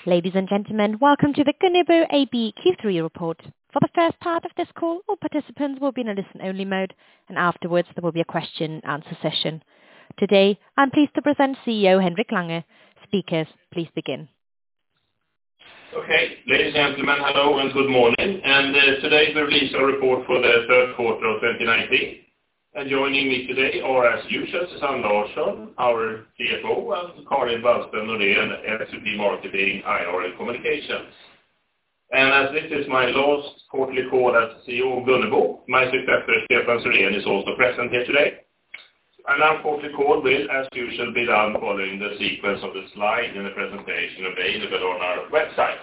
Ladies and gentlemen, welcome to the Gunnebo AB Q3 report. For the first part of this call, all participants will be in a listen-only mode, and afterwards there will be a question-and-answer session. Today, I'm pleased to present CEO Henrik Lange. Speakers, please begin. Okay, ladies and gentlemen, hello and good morning. Today we release our report for the third quarter of 2019. And joining me today are, as usual, Susanne Larsson, our CFO, and Karin Wallström Norén, SVP Marketing, IR and Communications. And as this is my last quarterly call as CEO of Gunnebo, my successor Stefan Syrén is also present here today. And our quarterly call will, as usual, be done following the sequence of the slide in the presentation available on our website.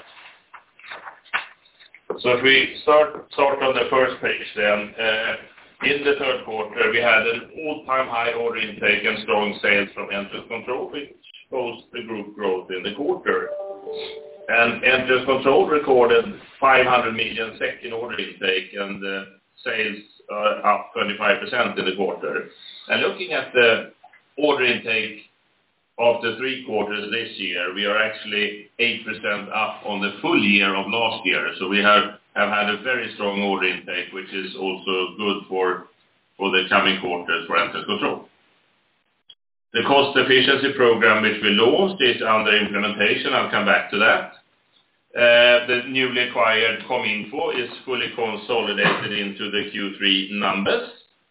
So if we start on the first page then, in the third quarter we had an all-time high order intake and strong sales from Entrance Control, which posted the group growth in the quarter. And Entrance Control recorded 500 million SEK in order intake and sales up 25% in the quarter. And looking at the order intake of the three quarters this year, we are actually 8% up on the full year of last year. So we have had a very strong order intake, which is also good for the coming quarters for Entrance Control. The cost efficiency program which we launched is under implementation. I'll come back to that. The newly acquired Cominfo is fully consolidated into the Q3 numbers.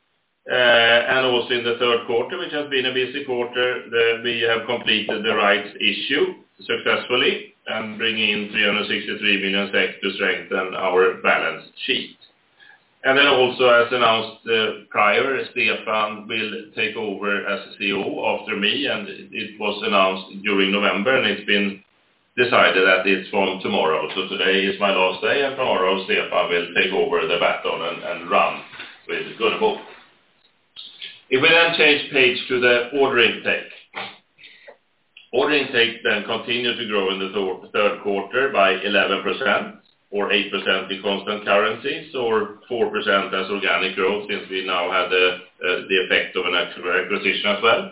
And also in the third quarter, which has been a busy quarter, we have completed the rights issue successfully and bringing in 363 million SEK to strengthen our balance sheet. And then also, as announced prior, Stefan will take over as CEO after me, and it was announced during November, and it's been decided that it's from tomorrow. So today is my last day, and tomorrow Stefan will take over the baton and run with Gunnebo. If we then change page to the order intake. Order intake then continued to grow in the third quarter by 11%, or 8% in constant currencies, or 4% as organic growth, since we now had the effect of an actual acquisition as well.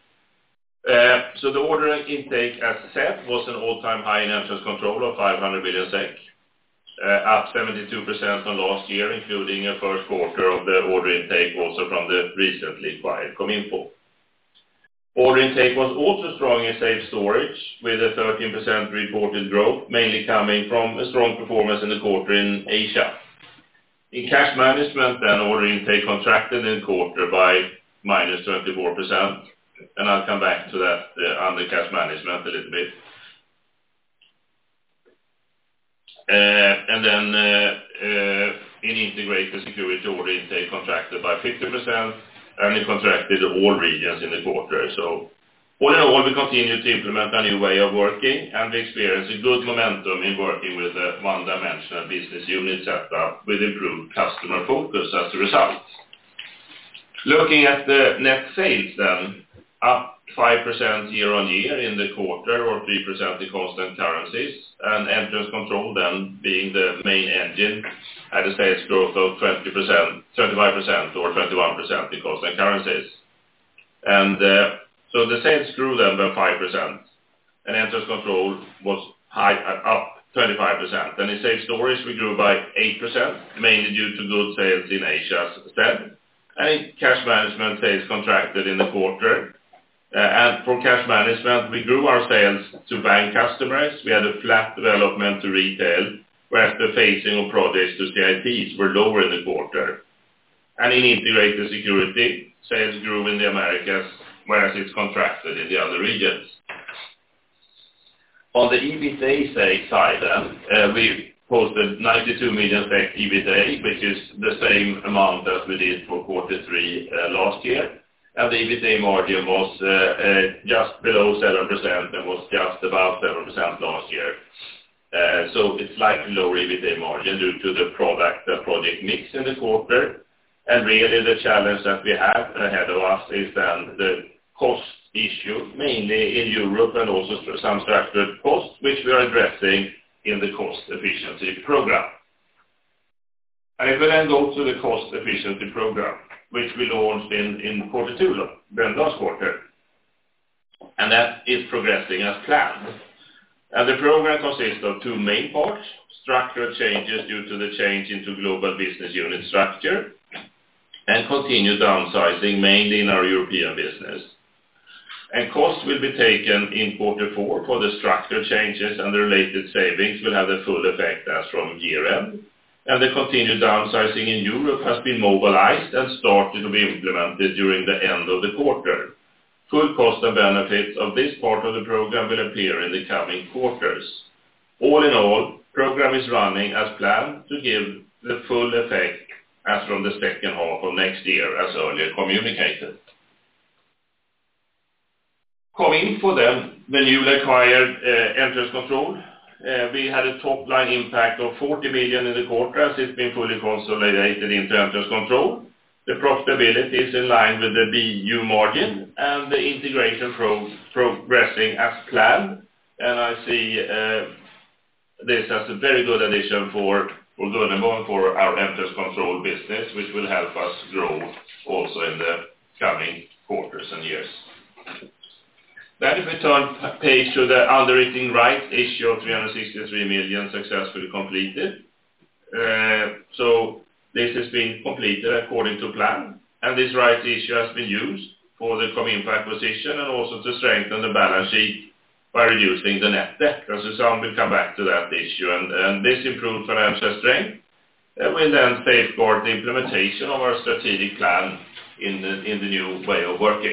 So the order intake, as said, was an all-time high in Entrance Control of 500 million SEK, up 72% on last year, including a first quarter of the order intake also from the recently acquired Cominfo. Order intake was also strong in Safe Storage, with a 13% reported growth, mainly coming from a strong performance in the quarter in Asia. In Cash Management, then order intake contracted in the quarter by minus 24%, and I'll come back to that under Cash Management a little bit. And then in Integrated Security, order intake contracted by 50%, and it contracted all regions in the quarter. So all in all, we continue to implement a new way of working, and we experience a good momentum in working with a one-dimensional business unit setup with improved customer focus as a result. Looking at the net sales then, up 5% year-on-year in the quarter, or 3% in constant currencies, and Entrance Control then being the main engine had a sales growth of 25% or 21% in constant currencies. And so the sales grew then by 5%, and Entrance Control was up 25%. And in Safe Storage we grew by 8%, mainly due to good sales in Asia, as said. And in Cash Management, sales contracted in the quarter. And for Cash Management, we grew our sales to bank customers. We had a flat development to retail, whereas the phasing of projects to CITs were lower in the quarter. And in Integrated Security, sales grew in the Americas, whereas it's contracted in the other regions. On the EBITDA side, we posted 92 million SEK EBITDA, which is the same amount as we did for quarter 3 last year. And the EBITDA margin was just below 7% and was just about 7% last year. So it's slightly lower EBITDA margin due to the product and project mix in the quarter. And really the challenge that we have ahead of us is then the cost issue, mainly in Europe, and also some structured costs, which we are addressing in the cost efficiency program. And if we then go to the cost efficiency program, which we launched in quarter 2, then last quarter, and that is progressing as planned. And the program consists of two main parts: structural changes due to the change into global business unit structure, and continued downsizing, mainly in our European business. And costs will be taken in quarter four for the structural changes, and the related savings will have the full effect as from year-end. And the continued downsizing in Europe has been mobilized and started to be implemented during the end of the quarter. Full cost and benefits of this part of the program will appear in the coming quarters. All in all, program is running as planned to give the full effect as from the second half of next year, as earlier communicated. Coming for them, the newly acquired Entrance Control, we had a top line impact of 40 million in the quarter as it's been fully consolidated into Entrance Control. The profitability is in line with the BU margin, and the integration progressing as planned. And I see this as a very good addition for Gunnebo and for our Entrance Control business, which will help us grow also in the coming quarters and years. Then if we turn page to the underwriting rights issue of 363 million successfully completed. So this has been completed according to plan, and this rights issue has been used for the Cominfo acquisition and also to strengthen the balance sheet by reducing the net debt. And Susanne will come back to that issue, and this improved financial strength will then safeguard the implementation of our strategic plan in the new way of working.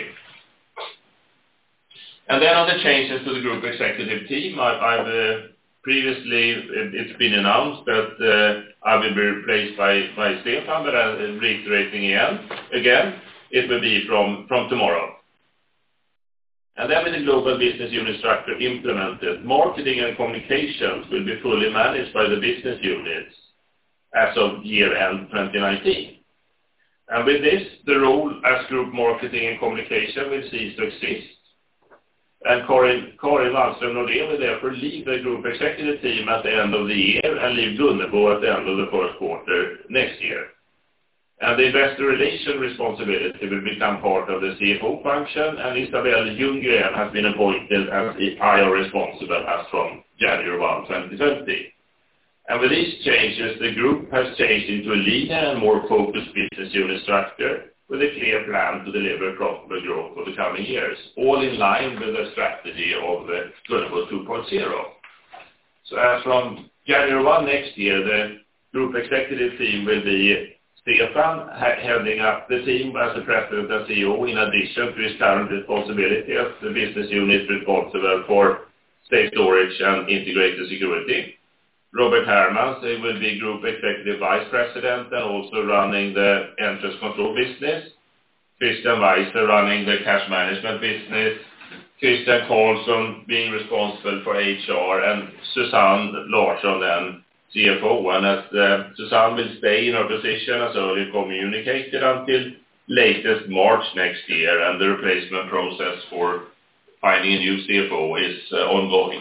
And then on the changes to the group executive team, I've previously, it's been announced that I will be replaced by Stefan, but I'm reiterating again, it will be from tomorrow. And then with the global business unit structure implemented, marketing and communications will be fully managed by the business units as of year-end 2019. And with this, the role as group marketing and communication will cease to exist. And Karin Wallström Nordén will therefore leave the group executive team at the end of the year and leave Gunnebo at the end of the first quarter next year. And the investor relation responsibility will become part of the CFO function, and Isabelle Ljunggren has been appointed as IR responsible as from January 1, 2020. And with these changes, the group has changed into a leaner and more focused business unit structure, with a clear plan to deliver profitable growth for the coming years, all in line with the strategy of Gunnebo 2.0. So as from January 1 next year, the group executive team will be Stefan heading up the team as the president and CEO, in addition to his current responsibility as the business unit responsible for safe storage and integrated security. Robert Hermans will be Group Executive Vice President and also running the Entrance Control business. Christian Weiser running the cash management business. Christian Karlsson being responsible for HR, and Susanne Larsson then CFO. And as Susanne will stay in her position as earlier communicated until latest March next year, and the replacement process for finding a new CFO is ongoing.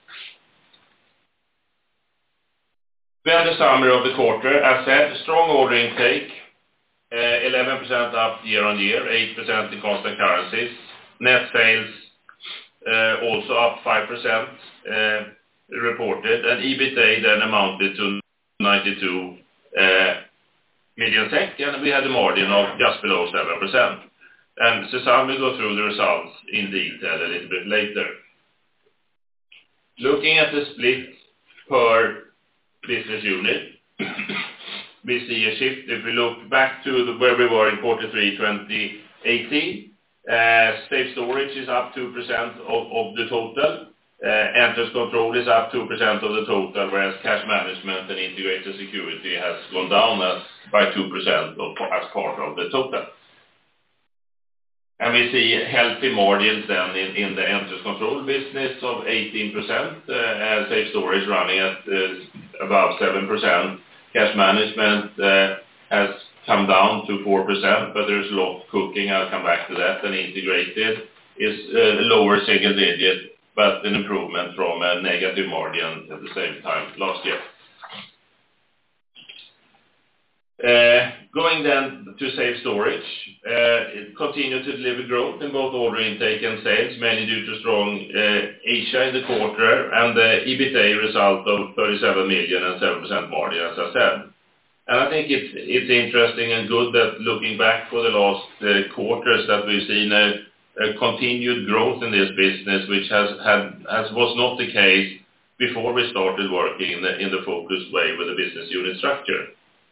Then the summary of the quarter, as said, strong order intake, 11% up year-on-year, 8% in constant currencies. Net sales also up 5% reported, and EBITDA then amounted to 92 million SEK, and we had a margin of just below 7%. And Susanne will go through the results in detail a little bit later. Looking at the split per business unit, we see a shift. If we look back to where we were in quarter 3 2018, safe storage is up 2% of the total. Entrance Control is up 2% of the total, whereas cash management and integrated security has gone down by 2% as part of the total. And we see healthy margins then in the Entrance Control business of 18%, safe storage running at above 7%. Cash management has come down to 4%, but there's a lot cooking. I'll come back to that. And integrated is lower single digit, but an improvement from a negative margin at the same time last year. Going then to Safe Storage, it continued to deliver growth in both order intake and sales, mainly due to strong Asia in the quarter, and the EBITA result of 37 million and 7% margin, as I said. And I think it's interesting and good that looking back for the last quarters that we've seen a continued growth in this business, which was not the case before we started working in the focused way with the business unit structure.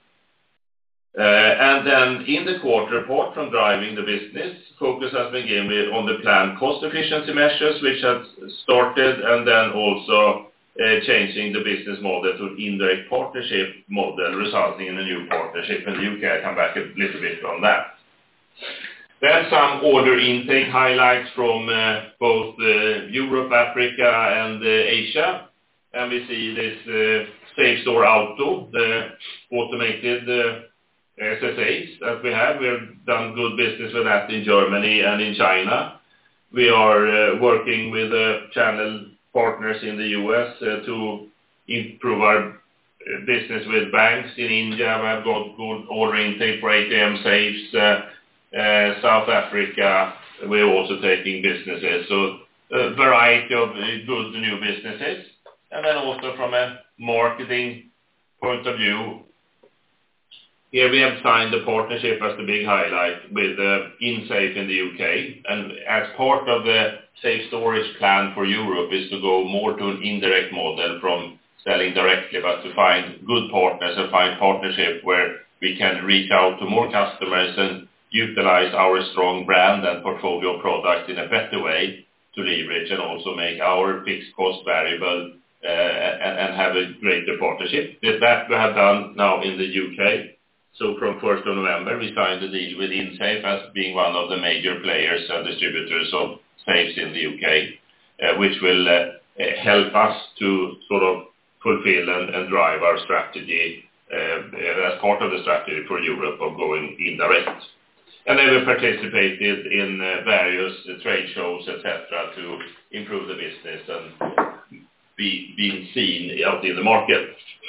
And then in the quarter, apart from driving the business, focus has been given on the planned cost efficiency measures, which have started, and then also changing the business model to indirect partnership model, resulting in a new partnership in the UK. I'll come back a little bit on that. Then some order intake highlights from both Europe, Africa, and Asia. And we see this SafeStore Auto, the automated SSAs that we have. We have done good business with that in Germany and in China. We are working with channel partners in the US to improve our business with banks in India. We have got good order intake for ATM safes. South Africa, we're also taking businesses. So a variety of good new businesses. And then also from a marketing point of view, here we have signed a partnership as the big highlight with InSafe in the UK. And as part of the Safe Storage plan for Europe is to go more to an indirect model from selling directly, but to find good partners and find partnership where we can reach out to more customers and utilize our strong brand and portfolio products in a better way to leverage and also make our fixed cost variable and have a greater partnership. That we have done now in the UK. So from 1st of November, we signed a deal with InSafe as being one of the major players and distributors of safes in the UK, which will help us to sort of fulfill and drive our strategy as part of the strategy for Europe of going indirect. And then we participated in various trade shows, etc., to improve the business and being seen out in the market.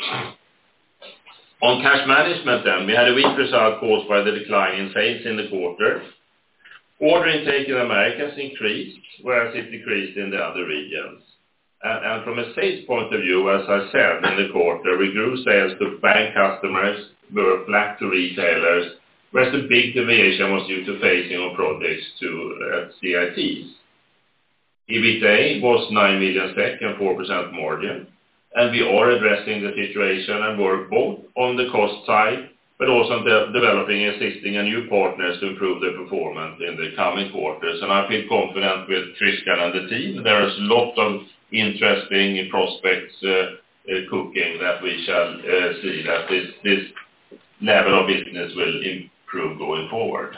On cash management then, we had a weak result caused by the decline in sales in the quarter. Order intake in Americas increased, whereas it decreased in the other regions. And from a sales point of view, as I said, in the quarter, we grew sales to bank customers, we were flat to retailers, whereas the big deviation was due to phasing of projects to CITs. EBITA was 9 million SEK and 4% margin. And we are addressing the situation and work both on the cost side, but also on developing existing and new partners to improve their performance in the coming quarters. And I feel confident with Christian and the team. There is a lot of interesting prospects cooking that we shall see that this level of business will improve going forward.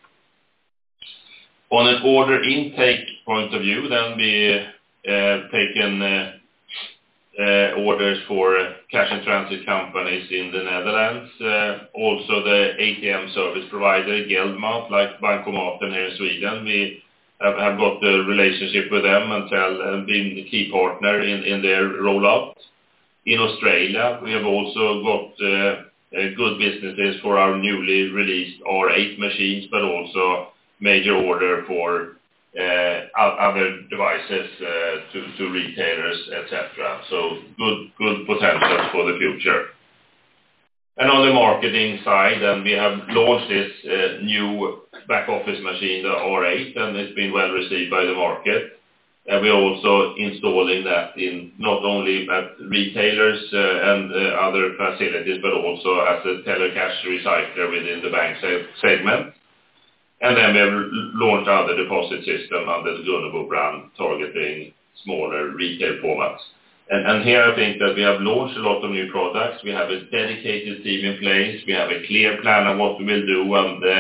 On an order intake point of view, then we taken orders for cash and transit companies in the Netherlands, also the ATM service provider Geldmalt, like Bankomaten here in Sweden. We have got a relationship with them and been a key partner in their rollout. In Australia, we have also got good businesses for our newly released R8 machines, but also major order for other devices to retailers, etc. So good potential for the future. And on the marketing side, we have launched this new back office machine, the R8, and it's been well received by the market. And we're also installing that in not only at retailers and other facilities, but also as a teller cash recycler within the bank segment. And then we have launched other deposit system under the Gunnebo brand, targeting smaller retail formats. And here I think that we have launched a lot of new products. We have a dedicated team in place. We have a clear plan of what we will do.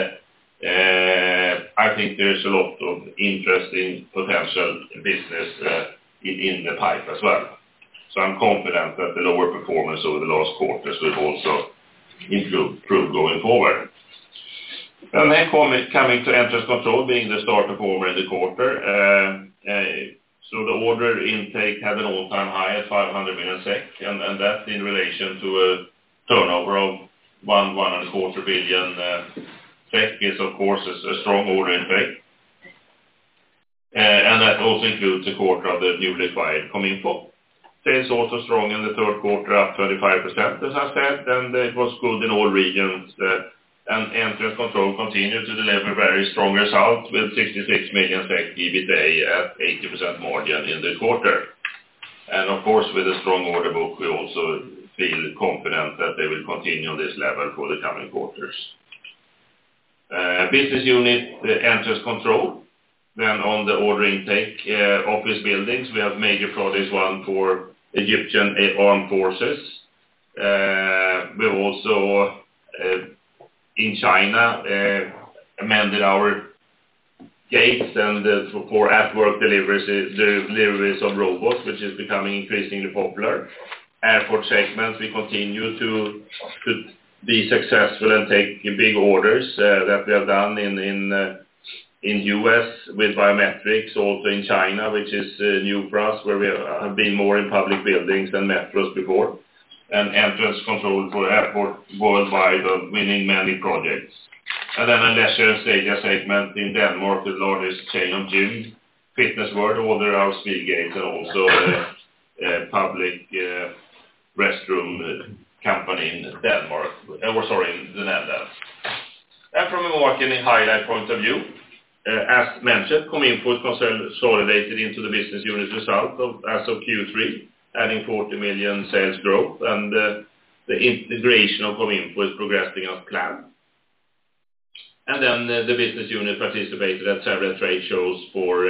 And I think there's a lot of interesting potential business in the pipe as well. So I'm confident that the lower performance over the last quarters will also improve going forward. And then coming to Entrance Control being the star performer in the quarter. So the order intake had an all-time high at 500 million SEK, and that in relation to a turnover of 1.25 billion SEK is of course a strong order intake. And that also includes a quarter of the newly acquired Cominfo. Sales also strong in the third quarter, up 25%, as I said, and it was good in all regions. And Entrance Control continued to deliver very strong results with 66 million SEK EBITDA at 80% margin in the quarter. And of course, with a strong order book, we also feel confident that they will continue on this level for the coming quarters. Business unit Entrance Control. Then on the order intake, office buildings, we have major projects, one for Egyptian armed forces. We also, in China, amended our gates and for at-work deliveries of robots, which is becoming increasingly popular. Airport segments, we continue to be successful and take big orders that we have done in US with biometrics, also in China, which is new for us, where we have been more in public buildings than metros before, and Entrance Control for airport worldwide, winning many projects. And then a leisure and stadia segment in Denmark, the largest chain of gym, Fitness World, order our speed gates, and also a public restroom company in Denmark, in the Netherlands. And from a marketing highlight point of view, as mentioned, Cominfo is consolidated into the business unit result as of Q3, adding 40 million sales growth, and the integration of Cominfo is progressing as planned. And then the business unit participated at several trade shows for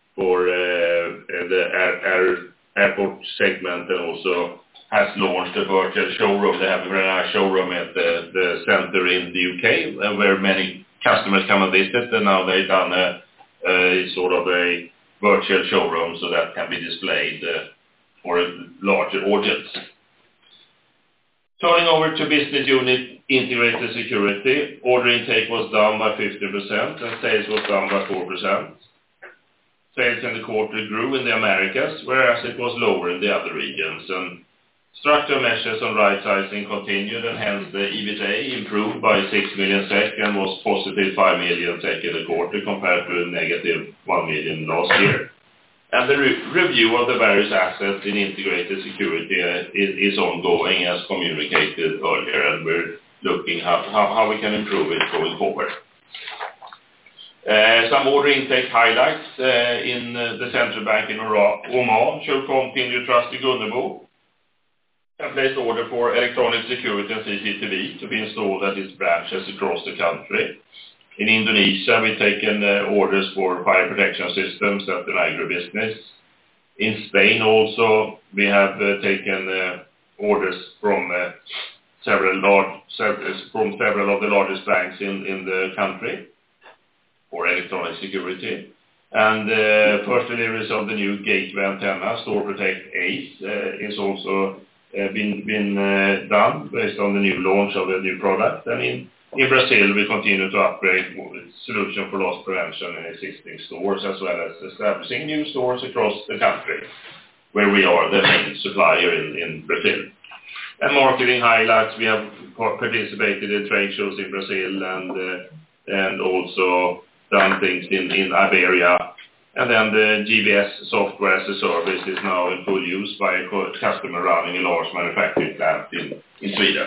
the airport segment, and also has launched a virtual showroom. They have a very nice showroom at the center in the UK, where many customers come and visit, and now they've done a sort of a virtual showroom so that can be displayed for a larger audience. Turning over to business unit Integrated Security, order intake was down by 50% and sales was down by 4%. Sales in the quarter grew in the Americas, whereas it was lower in the other regions. And structural measures on right-sizing continued, and hence the EBITDA improved by 6 million SEK and was positive 5 million SEK in the quarter compared to a negative 1 million last year. And the review of the various assets in Integrated Security is ongoing as communicated earlier, and we're looking how we can improve it going forward. Some order intake highlights in the central bank in Oman show continued trust in Gunnebo. And placed order for electronic security and CCTV to be installed at its branches across the country. In Indonesia, we've taken orders for fire protection systems at the agribusiness. In Spain also, we have taken orders from several of the largest banks in the country for electronic security. And first deliveries of the new gateway antenna, Store Protect Ace, is also been done based on the new launch of the new product. And in Brazil, we continue to upgrade solution for loss prevention in existing stores, as well as establishing new stores across the country, where we are the main supplier in Brazil. And marketing highlights, we have participated in trade shows in Brazil and also done things in Iberia. And then the GBS software as a service is now in full use by a customer running a large manufacturing plant in Sweden.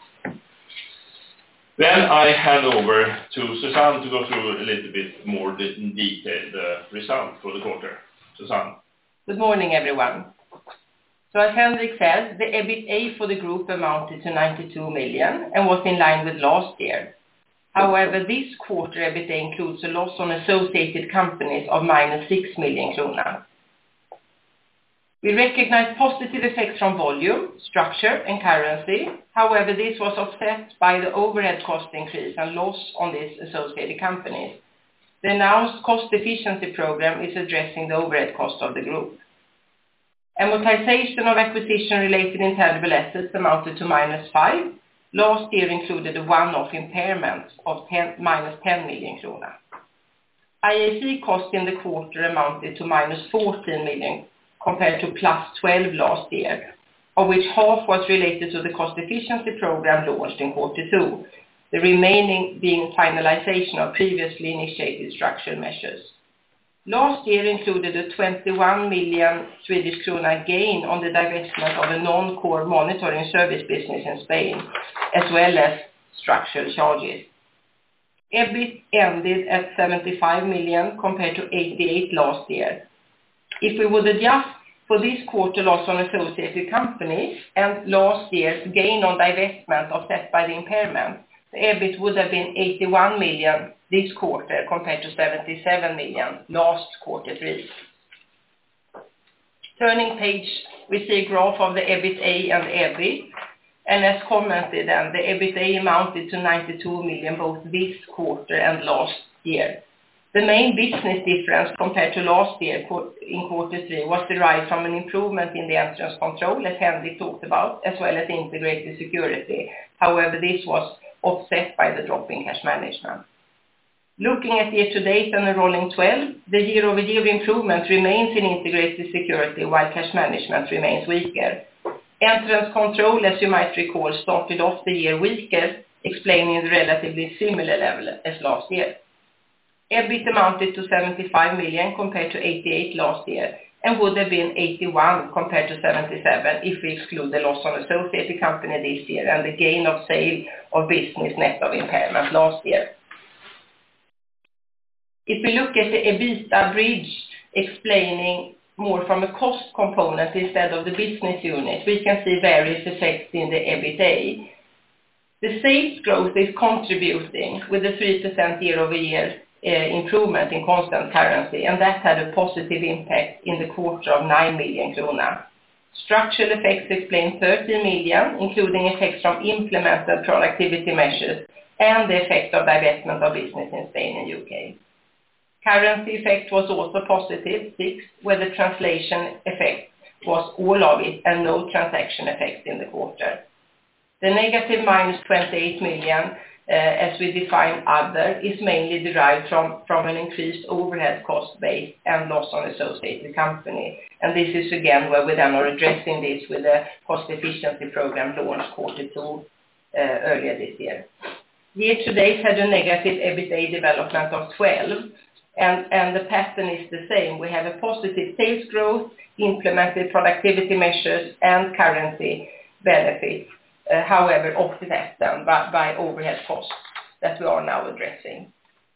Then I hand over to Susanne to go through a little bit more in detail the result for the quarter. Susanne. Good morning, everyone. So as Henrik said, the EBITDA for the group amounted to 92 million and was in line with last year. However, this quarter EBITDA includes a loss on associated companies of minus 6 million krona. We recognize positive effects from volume, structure and currency. However, this was offset by the overhead cost increase and loss on these associated companies. The announced cost efficiency program is addressing the overhead cost of the group. Amortization of acquisition-related intangible assets amounted to minus 5. Last year included a one-off impairment of minus 10 million krona. IAC cost in the quarter amounted to minus 14 million compared to plus 12 last year. of which half was related to the cost efficiency program launched in Q2, the remaining being finalization of previously initiated structural measures. Last year included a 21 million Swedish krona gain on the divestment of a non-core monitoring service business in Spain, as well as structural charges. EBIT ended at 75 million compared to 88 last year. If we would adjust for this quarter loss on associated companies and last year's gain on divestment offset by the impairment, the EBIT would have been 81 million this quarter compared to 77 million last Q3. Turning page, we see a graph of the EBITA and EBIT, and as commented, the EBITA amounted to 92 million both this quarter and last year. The main business difference compared to last year in Q3 was derived from an improvement in the entrance control, as Henrik talked about, as well as integrated security. However, this was offset by the drop in cash management. Looking at year-to-date and the rolling 12, the year-over-year improvement remains in integrated security while cash management remains weaker. Entrance control, as you might recall, started off the year weaker, explaining the relatively similar level as last year. EBIT amounted to 75 million compared to 88 last year and would have been 81 compared to 77 if we exclude the loss on associated company this year and the gain of sale of business net of impairment last year. If we look at the EBITDA bridge explaining more from a cost component instead of the business unit, we can see various effects in the EBITA. The sales growth is contributing with a 3% year-over-year improvement in constant currency, and that had a positive impact in the quarter of 9 million krona. Structural effects explain 30 million, including effects from implemented productivity measures and the effect of divestment of business in Spain and UK. Currency effect was also positive, 6, where the translation effect was all of it and no transaction effect in the quarter. The negative minus 28 million, as we define other, is mainly derived from an increased overhead cost base and loss on associated company. And this is again where we then are addressing this with the cost efficiency program launched Q2 earlier this year. Year-to-date had a negative EBITA development of 12, and the pattern is the same. We have a positive sales growth, implemented productivity measures, and currency benefits. However, offset them by overhead costs that we are now addressing.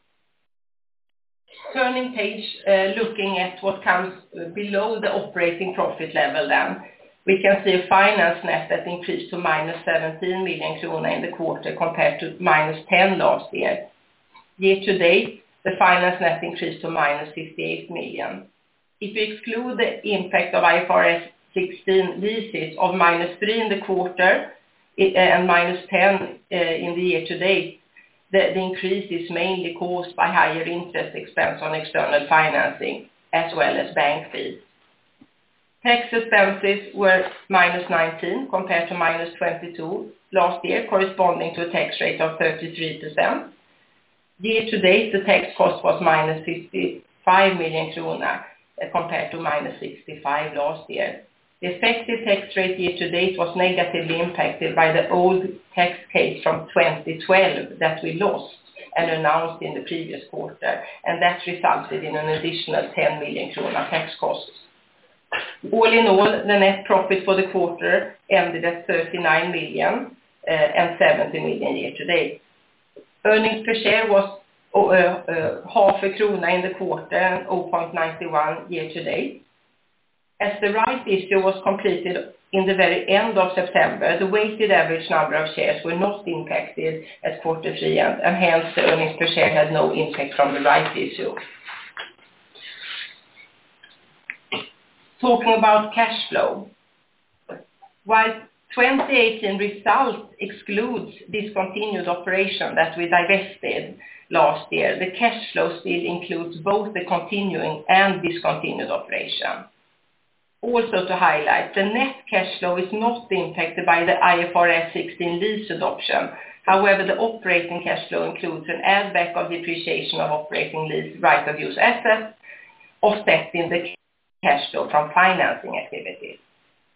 Turning page, looking at what comes below the operating profit level then, we can see a finance net that increased to minus 17 million krona in the quarter compared to minus 10 last year. Year-to-date, the finance net increased to minus 58 million. If we exclude the impact of IFRS 16 leases of minus 3 in the quarter, and minus 10 in the year-to-date, the increase is mainly caused by higher interest expense on external financing as well as bank fees. Tax expenses were minus 19 compared to minus 22 last year, corresponding to a tax rate of 33%. Year-to-date, the tax cost was minus 55 million krona compared to minus 65 last year. The effective tax rate year-to-date was negatively impacted by the old tax case from 2012 that we lost and announced in the previous quarter, and that resulted in an additional 10 million krona tax costs. All in all, the net profit for the quarter ended at 39 million and 70 million year-to-date. Earnings per share was half a krona in the quarter and 0.91 year-to-date. As the rights issue was completed in the very end of September, the weighted average number of shares were not impacted at Q3, and hence the earnings per share had no impact from the rights issue. Talking about cash flow. While 2018 result excludes discontinued operation that we divested last year, the cash flow still includes both the continuing and discontinued operation. Also to highlight, the net cash flow is not impacted by the IFRS 16 lease adoption. However, the operating cash flow includes an add back of depreciation of operating lease right of use assets, offsetting the cash flow from financing activities.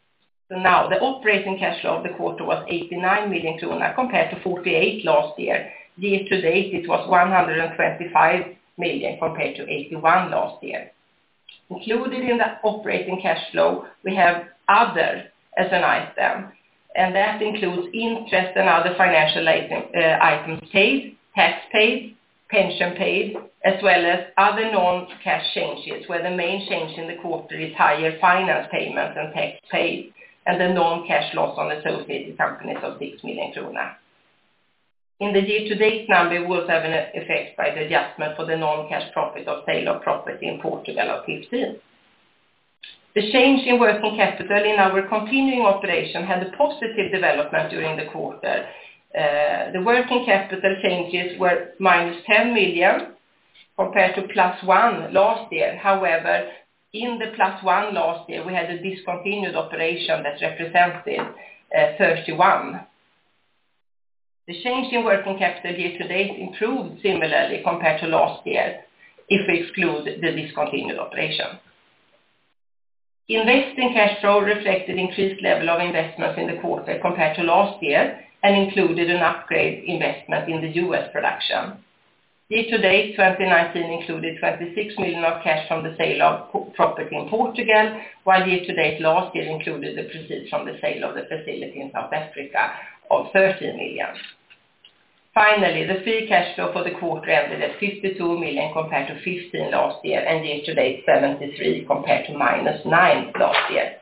So now the operating cash flow of the quarter was 89 million krona compared to 48 last year. Year to date it was 125 million compared to 81 last year. Included in the operating cash flow we have other as an item, and that includes interest and other financial items paid, tax paid, pension paid, as well as other non-cash changes, where the main change in the quarter is higher finance payments and tax paid, and the non-cash loss on associated companies of 6 million krona. In the year-to-date number, we also have an effect by the adjustment for the non-cash profit of sale of property in Portugal of 15. The change in working capital in our continuing operation had a positive development during the quarter. The working capital changes were minus 10 million compared to plus 1 last year. However, in the plus 1 last year, we had a discontinued operation that represented 31. The change in working capital year-to-date improved similarly compared to last year, if we exclude the discontinued operation. Investing cash flow reflected increased level of investments in the quarter compared to last year and included an upgrade investment in the U.S. production. Year-to-date 2019 included 26 million of cash from the sale of property in Portugal, while year-to-date last year included the proceeds from the sale of the facility in South Africa of 13 million. Finally, the free cash flow for the quarter ended at 52 million compared to 15 last year, and year-to-date 73 compared to minus 9 last year.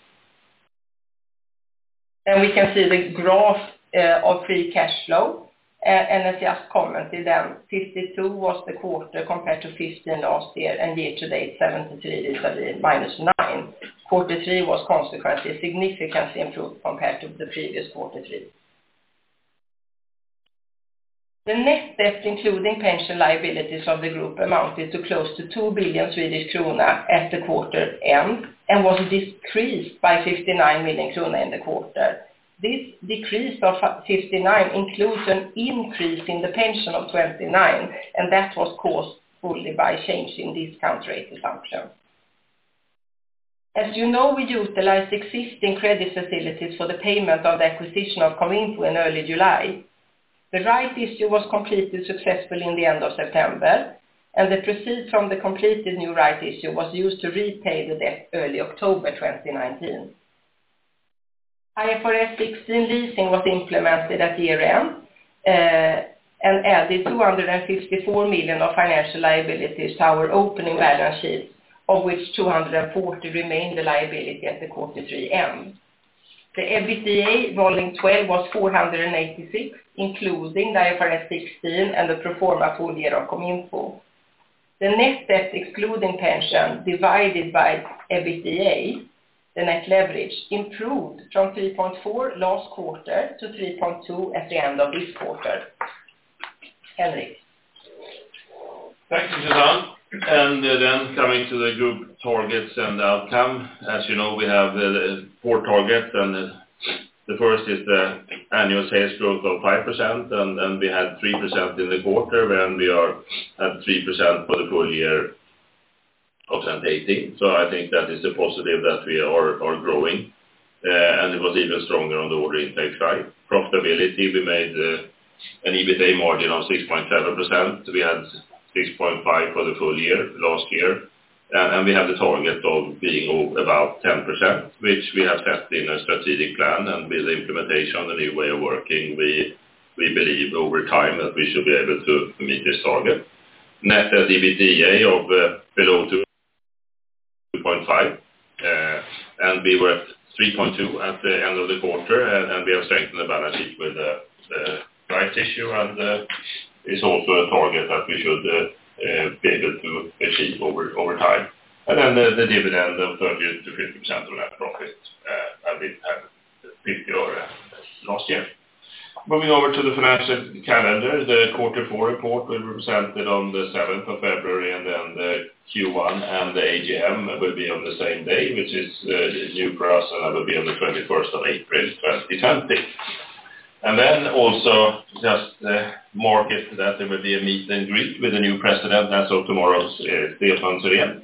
And we can see the graph of free cash flow, and as just commented, then 52 was the quarter compared to 15 last year, and year-to-date 73 is minus 9. Quarter 3 was consequently significantly improved compared to the previous quarter 3. The net debt, including pension liabilities of the group, amounted to close to 2 billion Swedish krona at the quarter end and was decreased by 59 million krona in the quarter. This decrease of 59 includes an increase in the pension of 29, and that was caused fully by changing discount rate assumptions. As you know, we utilized existing credit facilities for the payment of the acquisition of Cominfo in early July. The right issue was completed successfully in the end of September, and the proceeds from the completed new right issue was used to repay the debt early October 2019. IFRS 16 leasing was implemented at year-end and added 254 million of financial liabilities to our opening balance sheet, of which 240 remained the liability at the quarter 3 end. The EBITDA rolling 12 was 486, including the IFRS 16 and the pro forma full year of Cominfo. The net debt excluding pension divided by EBITDA, the net leverage, improved from 3.4 last quarter to 3.2 at the end of this quarter. Henrik. Thank you, Susanne. And then coming to the group targets and outcome, as you know, we have 4 targets, and the first is the annual sales growth of 5%, and we had 3% in the quarter, and we are at 3% for the full year of 2018. So I think that is a positive that we are growing, and it was even stronger on the order intake side. Profitability, we made an EBITDA margin of 6.7%. We had 6.5 for the full year last year, and we have the target of being about 10%, which we have set in a strategic plan, and with the implementation of the new way of working, we believe over time that we should be able to meet this target. Net debt EBITDA of below 2.5, and we were at 3.2 at the end of the quarter, and we have strengthened the balance sheet with the rights issue, and is also a target that we should be able to achieve over time. And then the dividend of 30 to 50% of net profit, and we had 50 last year. Moving over to the financial calendar, the quarter 4 report will be presented on the 7th of February, and then the Q1 and the AGM will be on the same day, which is new for us, and that will be on the 21st of April 2020. And then also just market that there will be a meet and greet with the new president as of tomorrow, Stefan Syrén.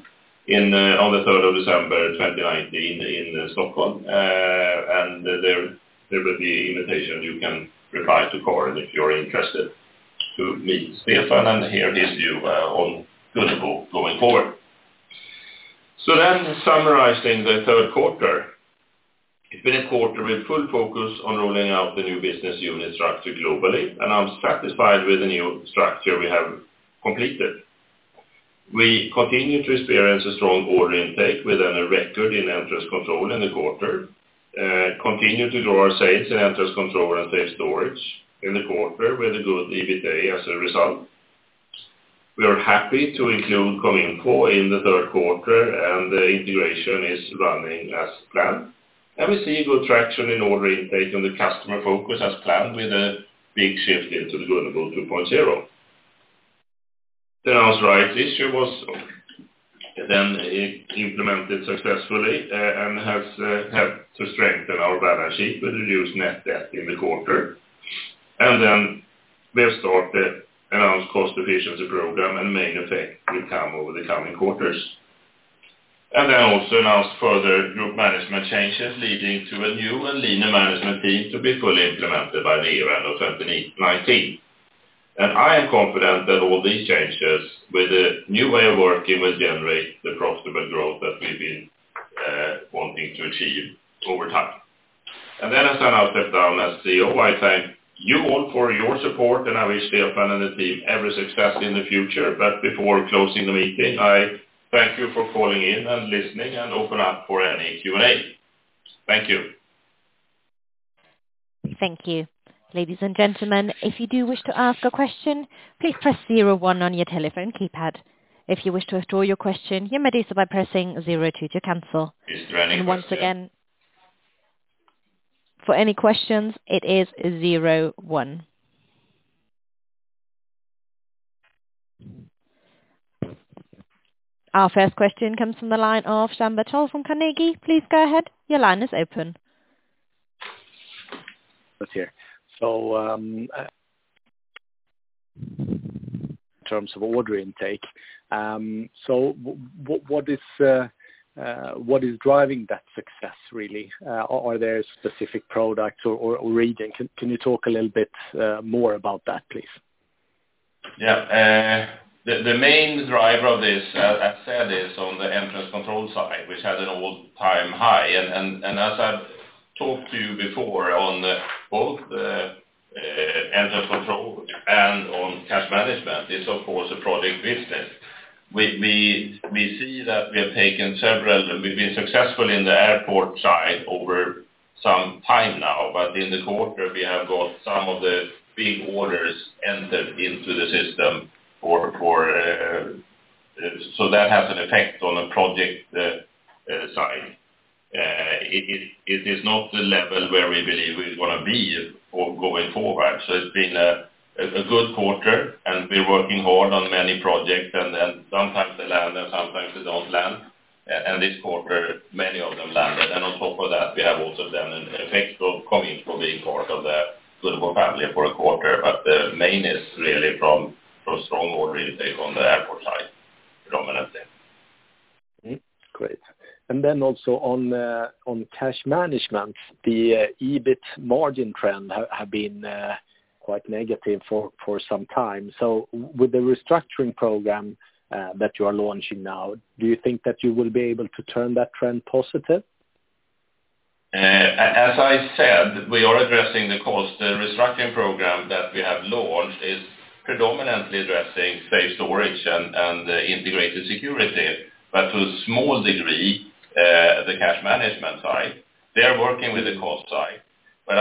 on the 3rd of December 2019 in Stockholm, and there will be invitation. You can reply to Karin if you're interested to meet Stefan and hear his view on Gunnebo going forward. So then, summarizing the third quarter, it's been a quarter with full focus on rolling out the new business unit structure globally, and I'm satisfied with the new structure we have completed. We continue to experience a strong order intake with a record in entrance control in the quarter. Continue to grow our sales in entrance control and safe storage in the quarter with a good EBITDA as a result. We are happy to include Cominfo in the third quarter, and the integration is running as planned. And we see good traction in order intake and the customer focus as planned with a big shift into the Gunnebo 2.0. The announced rights issue was then implemented successfully and has helped to strengthen our balance sheet with reduced net debt in the quarter. And then we have started announced cost efficiency program, and main effect will come over the coming quarters. And then also announced further group management changes leading to a new and leaner management team to be fully implemented by the year end of 2019. And I am confident that all these changes with a new way of working will generate the profitable growth that we've been wanting to achieve over time. And then as I now step down as CEO, I thank you all for your support, and I wish Stefan and the team every success in the future. But before closing the meeting, I thank you for calling in and listening, and open up for any Q&A. Thank you. Thank you. Ladies and gentlemen, if you do wish to ask a question, please press 01 on your telephone keypad. If you wish to withdraw your question, you may do so by pressing 02 to cancel. Is there any and once question? again, for any questions, it is 01. Our first question comes from the line of Jan Bertol from Carnegie. Please go ahead. Your line is open. That's here. So in terms of order intake, so what is driving that success really? Are there specific products or region? Can you talk a little bit more about that, please? Yeah. The main driver of this, as said, is on the entrance control side, which had an all-time high. And as I've talked to you before on both entrance control and on cash management, it's of course a project business. We see that we have taken we've been successful in the airport side over some time now, but in the quarter we have got some of the big orders entered into the system so that has an effect on the project side. It is not the level where we believe we're going to be going forward. So it's been a good quarter, and we're working hard on many projects, and then sometimes they land and sometimes they don't land. And this quarter, many of them landed. And on top of that, we have also done an effect of Cominfo being part of the Gunnebo family for a quarter. But the main is really from strong order intake on the airport side, predominantly. Great. And then also on cash management, the EBIT margin trend have been quite negative for some time. So with the restructuring program that you are launching now, do you think that you will be able to turn that trend positive? As I said, we are addressing the cost. The restructuring program that we have launched is predominantly addressing safe storage and integrated security, but to a small degree, the cash management side. They are working with the cost side. But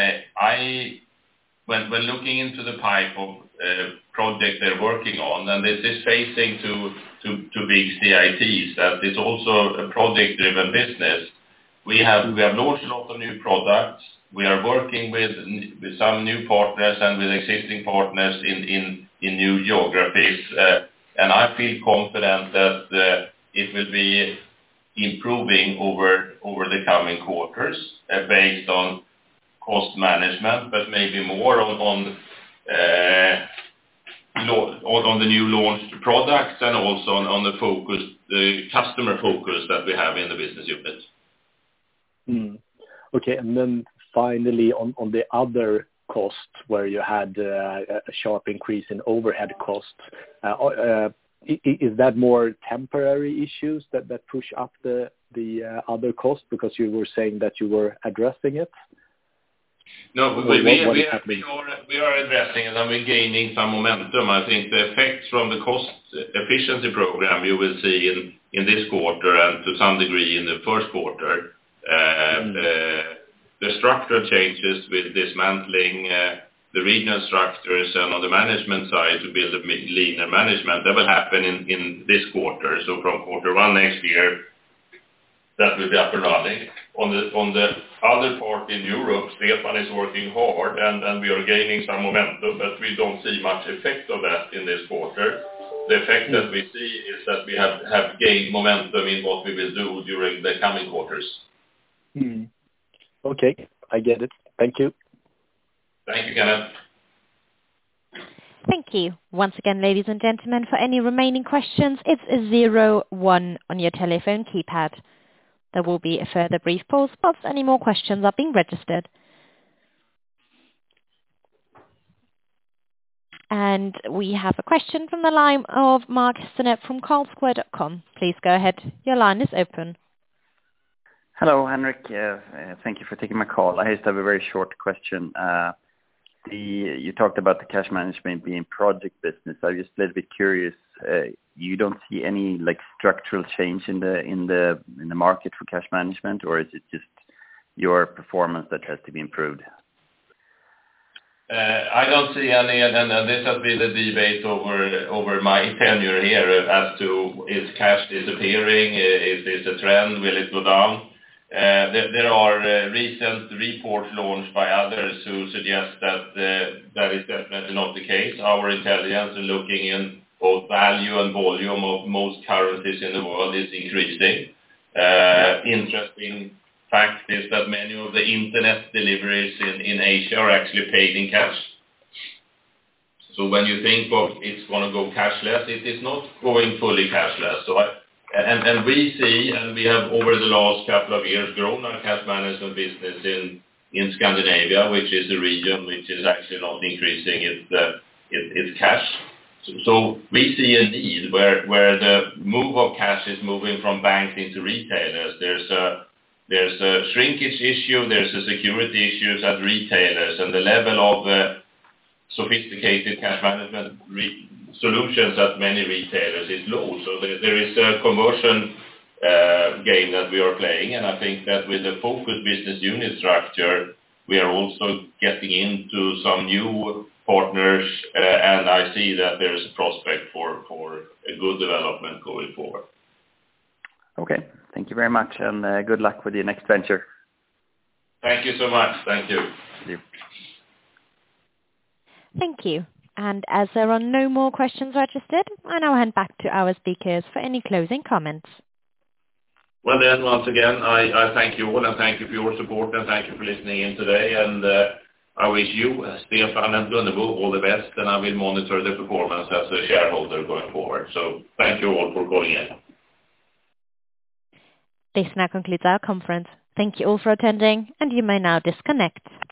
when looking into the pipe of project they're working on, and this is facing to big CITs, that it's also a project-driven business. We have launched a lot of new products. We are working with some new partners and with existing partners in new geographies, and I feel confident that it will be improving over the coming quarters based on cost management, but maybe more on on the new launched products and also on the focus, the customer focus that we have in the business unit. Okay, and then finally on the other costs where you had a sharp increase in overhead costs, is that more temporary issues that push up the other costs because you were saying that you were addressing it? No, we are addressing it, and we're gaining some momentum. I think the effects from the cost efficiency program you will see in this quarter and to some degree in the first quarter. The structural changes with dismantling the regional structures and on the management side to build a leaner management, that will happen in this quarter. So from quarter one next year, that will be up and running. On the other part in Europe, Stefan is working hard and we are gaining some momentum, but we don't see much effect of that in this quarter. The effect that we see is that we have gained momentum in what we will do during the coming quarters. Okay, I get it. Thank you. Thank you, Kenneth. Thank you. Once again, ladies and gentlemen, for any remaining questions, it's 01 on your telephone keypad. There will be a further brief pause whilst any more questions are being registered. And we have a question from the line of Mark Hessenet from Carlsquare.com. Please go ahead. Your line is open. Hello, Henrik. Thank you for taking my call. I just have a very short question. You talked about the cash management being project business. I'm just a little bit curious. You don't see any structural change in the market for cash management, or is it just your performance that has to be improved? I don't see any, and this has been the debate over my tenure here as to is cash disappearing, is this a trend, will it go down? There are recent reports launched by others who suggest that that is definitely not the case. Our intelligence in looking in both value and volume of most currencies in the world is increasing. Interesting fact is that many of the internet deliveries in Asia are actually paid in cash. So when you think of it's going to go cashless, it is not going fully cashless. So and we see, and we have over the last couple of years grown our cash management business in Scandinavia, which is a region which is actually not increasing its cash. So we see a need where the move of cash is moving from banks into retailers. There's a shrinkage issue, there's a security issues at retailers, and the level of sophisticated cash management solutions at many retailers is low. So there is a conversion game that we are playing, and I think that with the focused business unit structure, we are also getting into some new partners, and I see that there is a prospect for a good development going forward. Okay, thank you very much, and good luck with your next venture. Thank you so much. Thank you. Thank you. Thank you. And as there are no more questions registered, I now hand back to our speakers for any closing comments. Well then, once again, I thank you all, and thank you for your support, and thank you for listening in today, and I wish you, Stefan and Gunnebo, all the best, and I will monitor the performance as a shareholder going forward. So thank you all for calling in. This now concludes our conference. Thank you all for attending, and you may now disconnect.